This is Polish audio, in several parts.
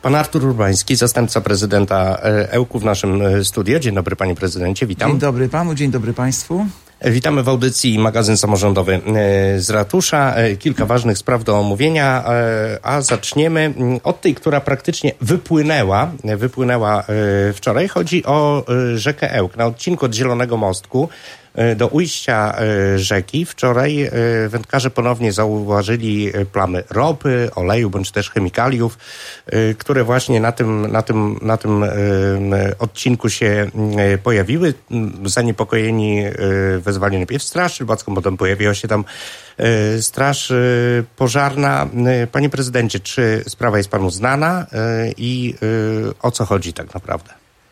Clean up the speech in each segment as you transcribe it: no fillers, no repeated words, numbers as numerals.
Pan Artur Urbański, zastępca prezydenta Ełku w naszym studiu. Dzień dobry, panie prezydencie, witam. Dzień dobry panu, dzień dobry państwu. Witamy w audycji Magazyn Samorządowy z Ratusza. Kilka ważnych spraw do omówienia, a zaczniemy od tej, która praktycznie wypłynęła wczoraj. Chodzi o rzekę Ełk. Na odcinku od Zielonego Mostku do ujścia rzeki wczoraj wędkarze ponownie zauważyli plamy ropy, oleju bądź też chemikaliów, które właśnie na tym odcinku się pojawiły. Zaniepokojeni wezwali najpierw straż rybacką, potem pojawiła się tam straż pożarna. Panie prezydencie, czy sprawa jest panu znana i o co chodzi tak naprawdę?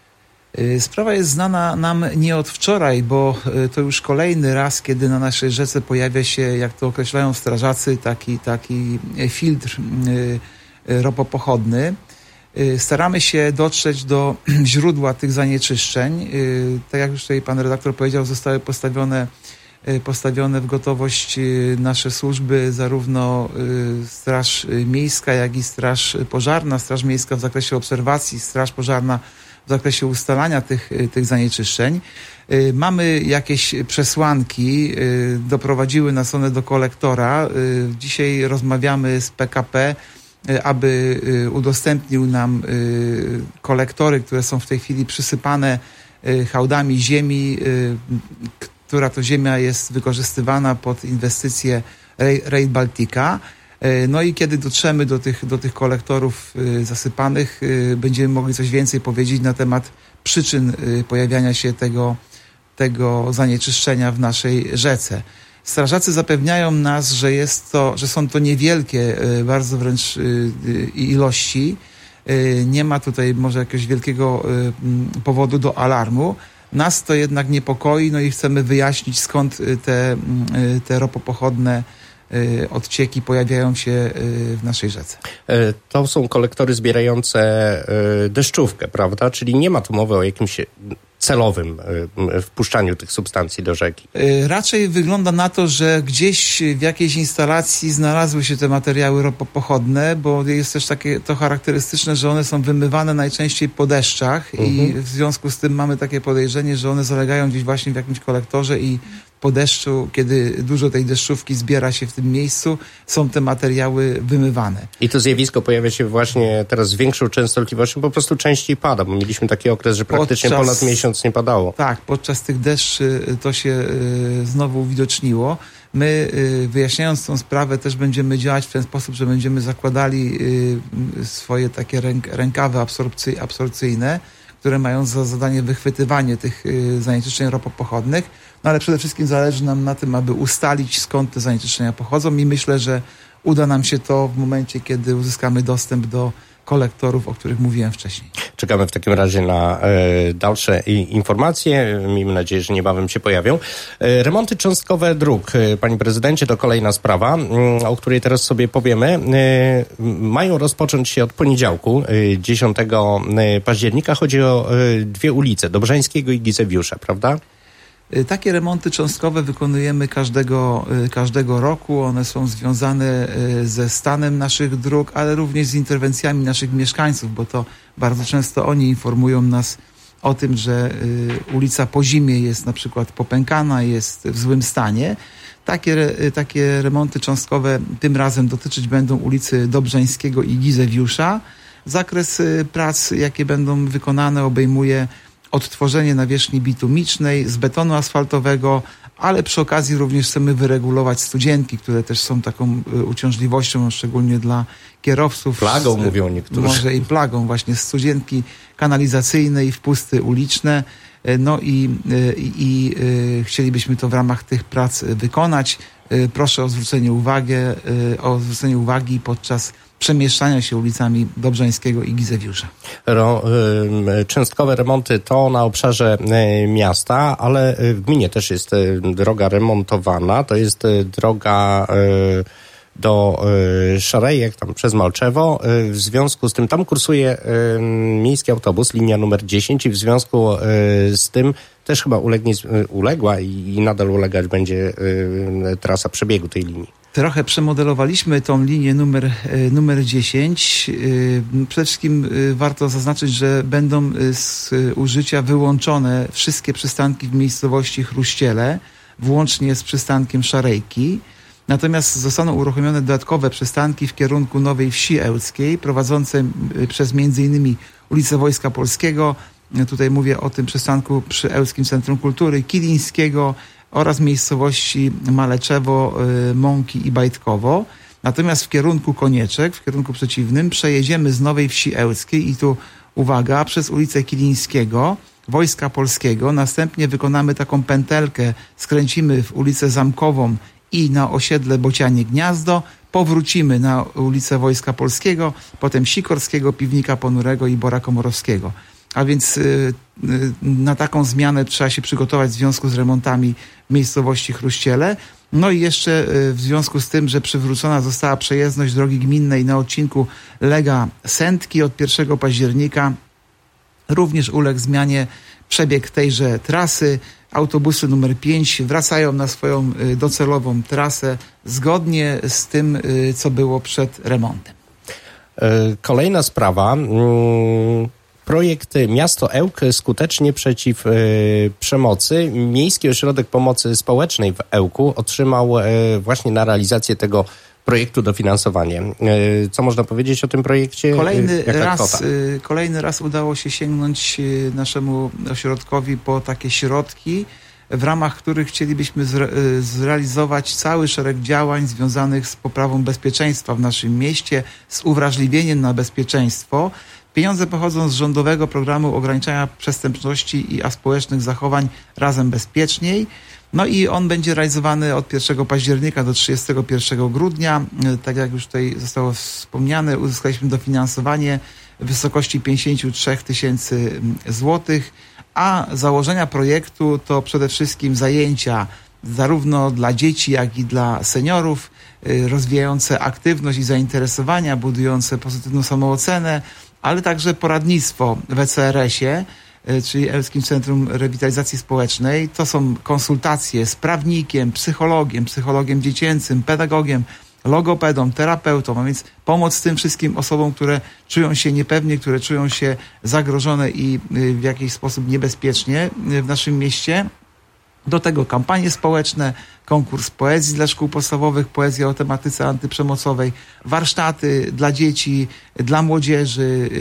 Sprawa jest znana nam nie od wczoraj, bo to już kolejny raz, kiedy na naszej rzece pojawia się, jak to określają strażacy, taki filtr ropopochodny. Staramy się dotrzeć do źródła tych zanieczyszczeń. Tak jak już tutaj pan redaktor powiedział, zostały postawione w gotowość nasze służby, zarówno Straż Miejska, jak i Straż Pożarna. Straż Miejska w zakresie obserwacji, Straż Pożarna w zakresie ustalania tych zanieczyszczeń. Mamy jakieś przesłanki, doprowadziły nas one do kolektora. Dzisiaj rozmawiamy z PKP, aby udostępnił nam kolektory, które są w tej chwili przysypane hałdami ziemi, która to ziemia jest wykorzystywana pod inwestycje Rail Baltica. No i kiedy dotrzemy do tych kolektorów zasypanych, będziemy mogli coś więcej powiedzieć na temat przyczyn pojawiania się tego zanieczyszczenia w naszej rzece. Strażacy zapewniają nas, że są to niewielkie bardzo wręcz ilości. Nie ma tutaj może jakiegoś wielkiego powodu do alarmu. Nas to jednak niepokoi, no i chcemy wyjaśnić, skąd te ropopochodne odcieki pojawiają się w naszej rzece. To są kolektory zbierające deszczówkę, prawda? Czyli nie ma tu mowy o jakimś celowym wpuszczaniu tych substancji do rzeki. Raczej wygląda na to, że gdzieś w jakiejś instalacji znalazły się te materiały ropopochodne, bo jest też takie to charakterystyczne, że one są wymywane najczęściej po deszczach i w związku z tym mamy takie podejrzenie, że one zalegają gdzieś właśnie w jakimś kolektorze i po deszczu, kiedy dużo tej deszczówki zbiera się w tym miejscu, są te materiały wymywane. I to zjawisko pojawia się właśnie teraz z większą częstotliwością, po prostu częściej pada, bo mieliśmy taki okres, że praktycznie ponad miesiąc nie padało. Tak, podczas tych deszczy to się znowu uwidoczniło. My, wyjaśniając tą sprawę, też będziemy działać w ten sposób, że będziemy zakładali swoje takie rękawy absorpcyjne, które mają za zadanie wychwytywanie tych zanieczyszczeń ropopochodnych. No ale przede wszystkim zależy nam na tym, aby ustalić, skąd te zanieczyszczenia pochodzą i myślę, że uda nam się to w momencie, kiedy uzyskamy dostęp do kolektorów, o których mówiłem wcześniej. Czekamy w takim razie na dalsze informacje. Miejmy nadzieję, że niebawem się pojawią. Remonty cząstkowe dróg, panie prezydencie, to kolejna sprawa, o której teraz sobie powiemy. Mają rozpocząć się od poniedziałku, 10 października. Chodzi o dwie ulice, Dobrzańskiego i Gizewiusza, prawda? Takie remonty cząstkowe wykonujemy każdego roku. One są związane ze stanem naszych dróg, ale również z interwencjami naszych mieszkańców, bo to bardzo często oni informują nas o tym, że ulica po zimie jest na przykład popękana, jest w złym stanie. Takie remonty cząstkowe tym razem dotyczyć będą ulicy Dobrzańskiego i Gizewiusza. Zakres prac, jakie będą wykonane, obejmuje odtworzenie nawierzchni bitumicznej z betonu asfaltowego, ale przy okazji również chcemy wyregulować studzienki, które też są taką uciążliwością, szczególnie dla kierowców. Plagą mówią niektórzy. Może i plagą właśnie studzienki kanalizacyjne i wpusty uliczne. No i chcielibyśmy to w ramach tych prac wykonać. Proszę o zwrócenie uwagi podczas przemieszczania się ulicami Dobrzańskiego i Gizewiusza. Cząstkowe remonty to na obszarze miasta, ale w gminie też jest droga remontowana. To jest droga do Szarejek, tam przez Malczewo. W związku z tym tam kursuje miejski autobus, linia numer 10 i w związku z tym też chyba uległa i nadal ulegać będzie trasa przebiegu tej linii. Trochę przemodelowaliśmy tą linię numer 10. Przede wszystkim warto zaznaczyć, że będą z użycia wyłączone wszystkie przystanki w miejscowości Chruściele, włącznie z przystankiem Szarejki. Natomiast zostaną uruchomione dodatkowe przystanki w kierunku Nowej Wsi Ełckiej, prowadzące przez m.in. ulicę Wojska Polskiego. Tutaj mówię o tym przystanku przy Ełckim Centrum Kultury, Kilińskiego oraz miejscowości Maleczewo, Mąki i Bajtkowo. Natomiast w kierunku Konieczek, w kierunku przeciwnym, przejedziemy z Nowej Wsi Ełckiej i tu uwaga, przez ulicę Kilińskiego, Wojska Polskiego. Następnie wykonamy taką pętelkę, skręcimy w ulicę Zamkową i na osiedle Bocianie Gniazdo, powrócimy na ulicę Wojska Polskiego, potem Sikorskiego, Piwnika Ponurego i Bora Komorowskiego. A więc na taką zmianę trzeba się przygotować w związku z remontami w miejscowości Chruściele. No i jeszcze w związku z tym, że przywrócona została przejezdność drogi gminnej na odcinku Lega-Sętki od 1 października, również uległ zmianie przebieg tejże trasy. Autobusy numer 5 wracają na swoją docelową trasę zgodnie z tym, co było przed remontem. Kolejna sprawa. Projekt Miasto Ełk skutecznie przeciw przemocy. Miejski Ośrodek Pomocy Społecznej w Ełku otrzymał właśnie na realizację tego projektu dofinansowanie. Co można powiedzieć o tym projekcie? Kolejny raz udało się sięgnąć naszemu ośrodkowi po takie środki, w ramach których chcielibyśmy zrealizować cały szereg działań związanych z poprawą bezpieczeństwa w naszym mieście, z uwrażliwieniem na bezpieczeństwo. Pieniądze pochodzą z rządowego programu ograniczania przestępczości i aspołecznych zachowań Razem Bezpieczniej. No i on będzie realizowany od 1 października do 31 grudnia. Tak jak już tutaj zostało wspomniane, uzyskaliśmy dofinansowanie w wysokości 53 000 złotych, a założenia projektu to przede wszystkim zajęcia zarówno dla dzieci, jak i dla seniorów, rozwijające aktywność i zainteresowania, budujące pozytywną samoocenę, ale także poradnictwo w ECRS-ie, czyli Ełckim Centrum Rewitalizacji Społecznej. To są konsultacje z prawnikiem, psychologiem dziecięcym, pedagogiem, logopedą, terapeutą, a więc pomoc tym wszystkim osobom, które czują się niepewnie, które czują się zagrożone i w jakiś sposób niebezpiecznie w naszym mieście. Do tego kampanie społeczne, konkurs poezji dla szkół podstawowych, poezja o tematyce antyprzemocowej, warsztaty dla dzieci, dla młodzieży,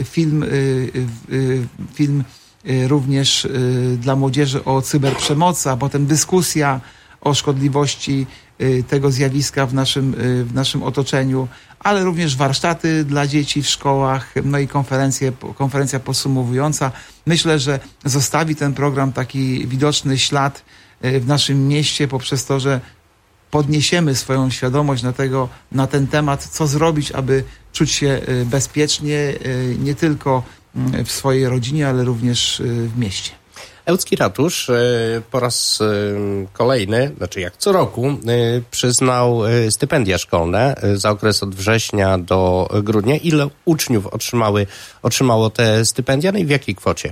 film również dla młodzieży o cyberprzemocy, a potem dyskusja o szkodliwości tego zjawiska w naszym otoczeniu, ale również warsztaty dla dzieci w szkołach, no i konferencja podsumowująca. Myślę, że zostawi ten program taki widoczny ślad w naszym mieście poprzez to, że podniesiemy swoją świadomość na ten temat, co zrobić, aby czuć się bezpiecznie, nie tylko w swojej rodzinie, ale również w mieście. Ełcki Ratusz po raz kolejny, znaczy jak co roku, przyznał stypendia szkolne za okres od września do grudnia. Ile uczniów otrzymało te stypendia, no i w jakiej kwocie?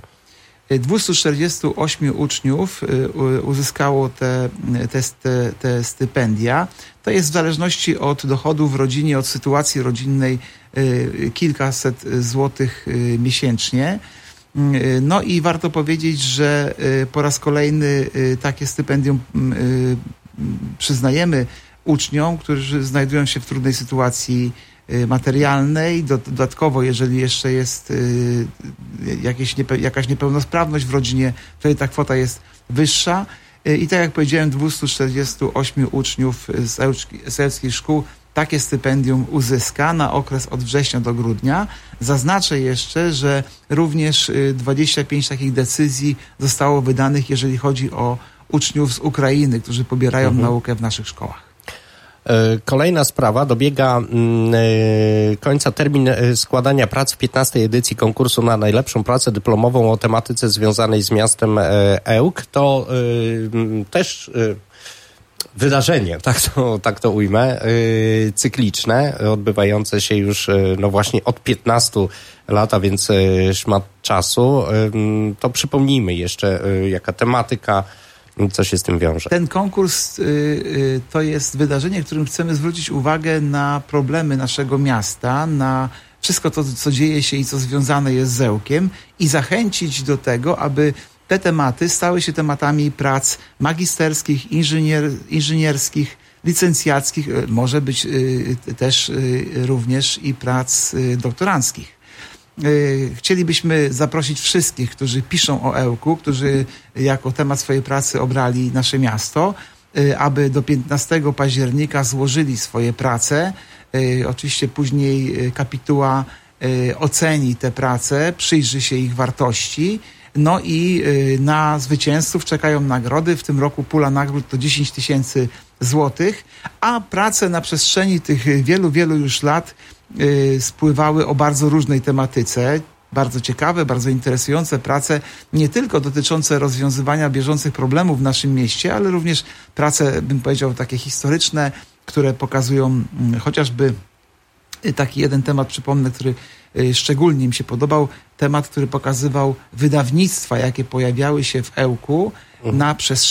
248 uczniów uzyskało te stypendia. To jest w zależności od dochodów w rodzinie, od sytuacji rodzinnej kilkaset złotych miesięcznie. No i warto powiedzieć, że po raz kolejny takie stypendium przyznajemy uczniom, którzy znajdują się w trudnej sytuacji materialnej. Dodatkowo, jeżeli jeszcze jest jakaś niepełnosprawność w rodzinie, wtedy ta kwota jest wyższa. I tak jak powiedziałem, 248 uczniów z ełckich szkół takie stypendium uzyska na okres od września do grudnia. Zaznaczę jeszcze, że również 25 takich decyzji zostało wydanych, jeżeli chodzi o uczniów z Ukrainy, którzy pobierają naukę w naszych szkołach. Kolejna sprawa, dobiega końca termin składania prac w 15. edycji konkursu na najlepszą pracę dyplomową o tematyce związanej z miastem Ełk. To też wydarzenie, tak to ujmę, cykliczne, odbywające się już no właśnie od 15 lat, a więc szmat czasu. To przypomnijmy jeszcze, jaka tematyka Co się z tym wiąże? Ten konkurs to jest wydarzenie, w którym chcemy zwrócić uwagę na problemy naszego miasta, na wszystko to, co dzieje się i co związane jest z Ełkiem i zachęcić do tego, aby te tematy stały się tematami prac magisterskich, inżynierskich, licencjackich, może być też również i prac doktoranckich. Chcielibyśmy zaprosić wszystkich, którzy piszą o Ełku, którzy jako temat swojej pracy obrali nasze miasto, aby do 15 października złożyli swoje prace. Oczywiście później kapituła oceni te prace, przyjrzy się ich wartości. No i na zwycięzców czekają nagrody. W tym roku pula nagród to 10 000 złotych, a prace na przestrzeni tych wielu już lat spływały o bardzo różnej tematyce. Bardzo ciekawe, bardzo interesujące prace, nie tylko dotyczące rozwiązywania bieżących problemów w naszym mieście, ale również prace, bym powiedział, takie historyczne, które pokazują chociażby taki jeden temat, przypomnę, który szczególnie mi się podobał, temat, który pokazywał wydawnictwa, jakie pojawiały się w Ełku na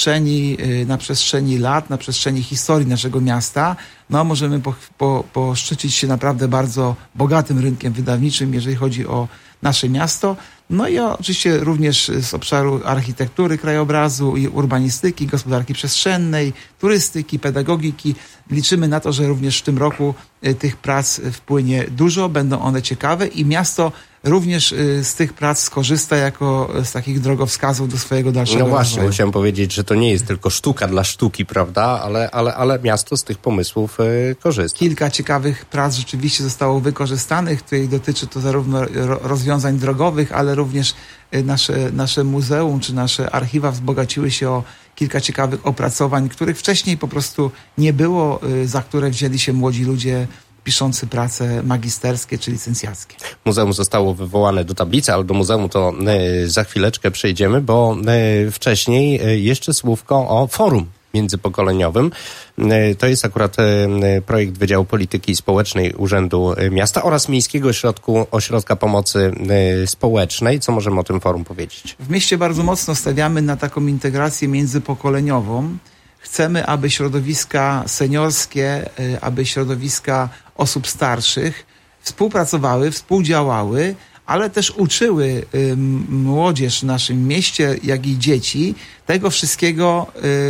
przestrzeni lat, na przestrzeni historii naszego miasta. No, możemy poszczycić się naprawdę bardzo bogatym rynkiem wydawniczym, jeżeli chodzi o nasze miasto. No i oczywiście również z obszaru architektury, krajobrazu i urbanistyki, gospodarki przestrzennej, turystyki, pedagogiki. Liczymy na to, że również w tym roku tych prac wpłynie dużo, będą one ciekawe i miasto również z tych prac skorzysta jako z takich drogowskazów do swojego dalszego rozwoju. No właśnie, chciałem powiedzieć, że to nie jest tylko sztuka dla sztuki, prawda, ale miasto z tych pomysłów korzysta. Kilka ciekawych prac rzeczywiście zostało wykorzystanych. Tutaj dotyczy to zarówno rozwiązań drogowych, ale również nasze muzeum czy nasze archiwa wzbogaciły się o kilka ciekawych opracowań, których wcześniej po prostu nie było, za które wzięli się młodzi ludzie piszący prace magisterskie czy licencjackie. Muzeum zostało wywołane do tablicy, ale do muzeum to za chwileczkę przejdziemy, bo wcześniej jeszcze słówko o forum międzypokoleniowym. To jest akurat projekt Wydziału Polityki Społecznej Urzędu Miasta oraz Miejskiego Ośrodka Pomocy Społecznej. Co możemy o tym forum powiedzieć? W mieście bardzo mocno stawiamy na taką integrację międzypokoleniową. Chcemy, aby środowiska seniorskie, aby środowiska osób starszych współpracowały, współdziałały, ale też uczyły młodzież w naszym mieście, jak i dzieci tego wszystkiego,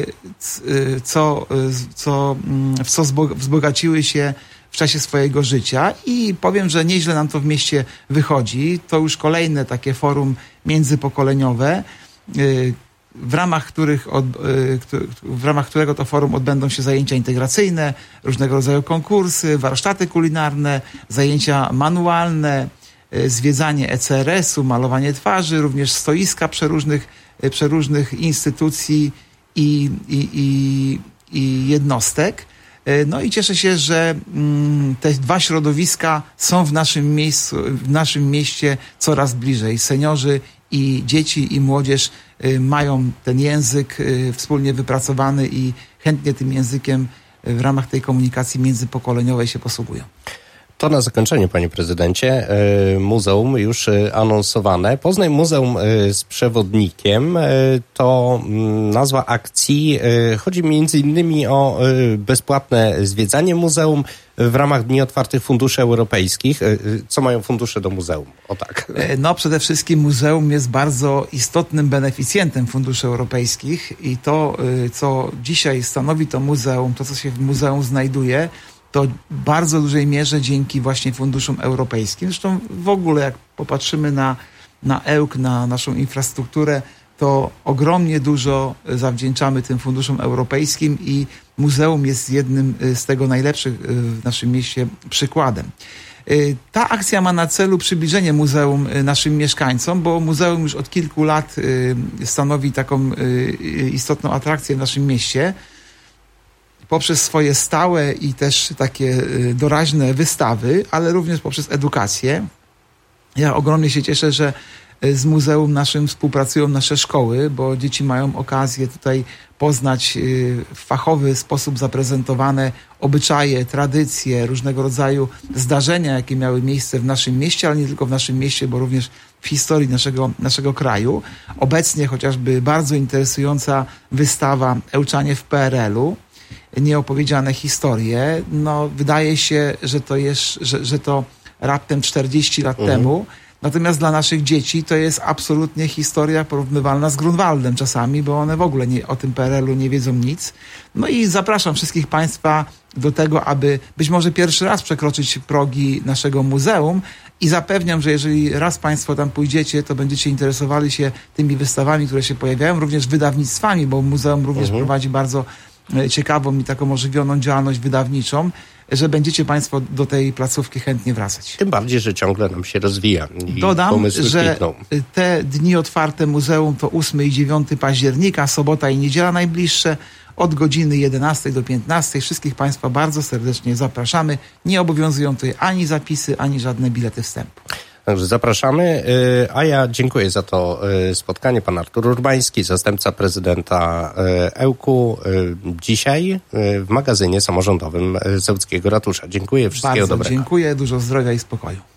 w co wzbogaciły się w czasie swojego życia i powiem, że nieźle nam to w mieście wychodzi. To już kolejne takie forum międzypokoleniowe, w ramach którego to forum odbędą się zajęcia integracyjne, różnego rodzaju konkursy, warsztaty kulinarne, zajęcia manualne, zwiedzanie ECRS-u, malowanie twarzy, również stoiska przeróżnych instytucji i jednostek. No i cieszę się, że te dwa środowiska są w naszym mieście coraz bliżej. Seniorzy i dzieci i młodzież mają ten język wspólnie wypracowany i chętnie tym językiem w ramach tej komunikacji międzypokoleniowej się posługują. To na zakończenie, panie prezydencie, muzeum już anonsowane. Poznań Muzeum z przewodnikiem to nazwa akcji. Chodzi między innymi o bezpłatne zwiedzanie muzeum w ramach Dni Otwartych Funduszy Europejskich. Co mają fundusze do muzeum? O tak. No przede wszystkim muzeum jest bardzo istotnym beneficjentem funduszy europejskich i to, co dzisiaj stanowi to muzeum, to co się w muzeum znajduje, to w bardzo dużej mierze dzięki właśnie funduszom europejskim. Zresztą w ogóle jak popatrzymy na Ełk, na naszą infrastrukturę, to ogromnie dużo zawdzięczamy tym funduszom europejskim i muzeum jest jednym z tego najlepszych w naszym mieście przykładem. Ta akcja ma na celu przybliżenie muzeum naszym mieszkańcom, bo muzeum już od kilku lat stanowi taką istotną atrakcję w naszym mieście. Poprzez swoje stałe i też takie doraźne wystawy, ale również poprzez edukację. Ja ogromnie się cieszę, że z muzeum naszym współpracują nasze szkoły, bo dzieci mają okazję tutaj poznać w fachowy sposób zaprezentowane obyczaje, tradycje, różnego rodzaju zdarzenia, jakie miały miejsce w naszym mieście, ale nie tylko w naszym mieście, bo również w historii naszego kraju. Obecnie chociażby bardzo interesująca wystawa Ełczanie w PRL-u, nieopowiedziane historie. No, wydaje się, że to raptem 40 lat temu. Natomiast dla naszych dzieci to jest absolutnie historia porównywalna z Grunwaldem czasami, bo one w ogóle o tym PRL-u nie wiedzą nic. No i zapraszam wszystkich Państwa do tego, aby być może pierwszy raz przekroczyć progi naszego muzeum i zapewniam, że jeżeli raz Państwo tam pójdziecie, to będziecie interesowali się tymi wystawami, które się pojawiają, również wydawnictwami, bo muzeum również prowadzi bardzo ciekawą i taką ożywioną działalność wydawniczą, że będziecie Państwo do tej placówki chętnie wracać. Tym bardziej, że ciągle nam się rozwija. I dodam, że te dni otwarte muzeum to 8 i 9 października, sobota i niedziela najbliższe, od godziny 11 do 15. Wszystkich Państwa bardzo serdecznie zapraszamy. Nie obowiązują tutaj ani zapisy, ani żadne bilety wstępu. Także zapraszamy, a ja dziękuję za to spotkanie. Pan Artur Urbański, zastępca prezydenta Ełku, dzisiaj w magazynie samorządowym z Ełckiego Ratusza. Dziękuję, wszystkiego dobrego. Bardzo dziękuję, dużo zdrowia i spokoju.